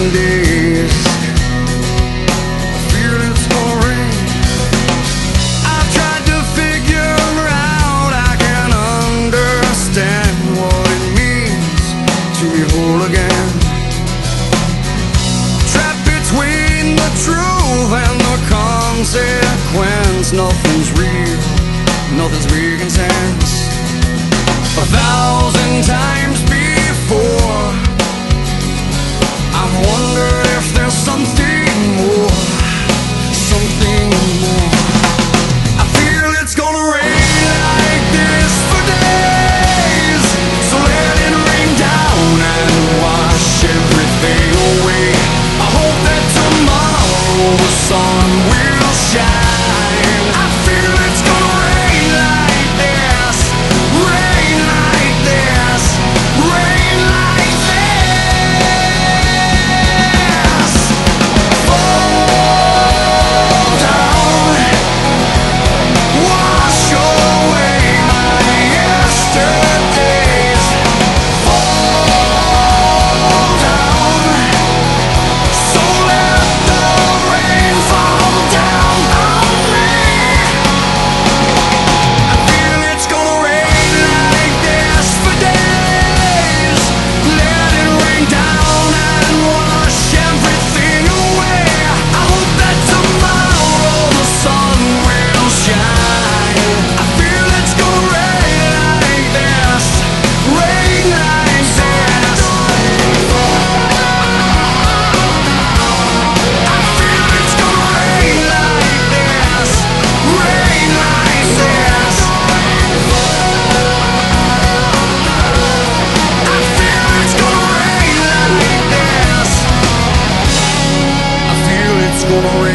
days. I feel it's gonna rain. I've tried to figure out, I can understand what it means to be whole again. Trapped between the truth and the consequence. Nothing's real, nothing's making sense. 1,000 times before, I've wondered if there's something more, something more. I feel it's gonna rain like this for days, so let it rain down and wash everything away. I hope that tomorrow the sun will shine. I feel it's gonna rain like this, rain like this, rain like this. Fall down, wash away my yesterdays. Fall down, so let the rain fall down on me. I feel it's gonna rain like this for days. Let it rain down and wash everything away. I hope that tomorrow the sun will shine. I feel it's gonna rain like this, rain like this. I feel it's gonna rain like this, rain like this. I feel it's gonna rain like this. I feel it's gonna rain.